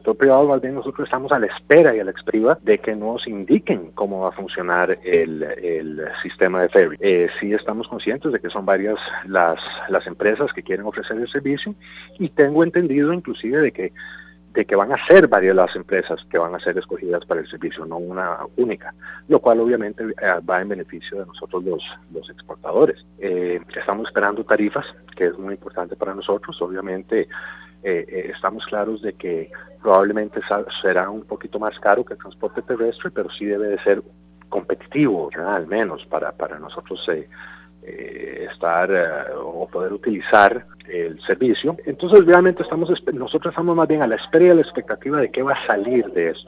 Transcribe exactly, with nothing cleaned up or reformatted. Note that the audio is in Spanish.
sector privado más bien nosotros estamos a la espera y a la expectativa de que nos indiquen cómo va a funcionar el, el sistema de ferry. Eh, sí estamos conscientes de que son varias las, las empresas que quieren ofrecer el servicio y tengo entendido inclusive de que de que van a ser varias las empresas que van a ser escogidas para el servicio, no una única, lo cual obviamente eh, va en beneficio de nosotros los, los exportadores. Eh, estamos esperando tarifas, que es muy importante para nosotros, obviamente eh, eh, estamos claros de que probablemente será un poquito más caro que el transporte terrestre, pero sí debe de ser competitivo, ¿verdad? Al menos para, para nosotros eh, eh, estar eh, o poder utilizar el servicio. Entonces realmente estamos nosotros estamos más bien a la espera y a la expectativa de qué va a salir de esto.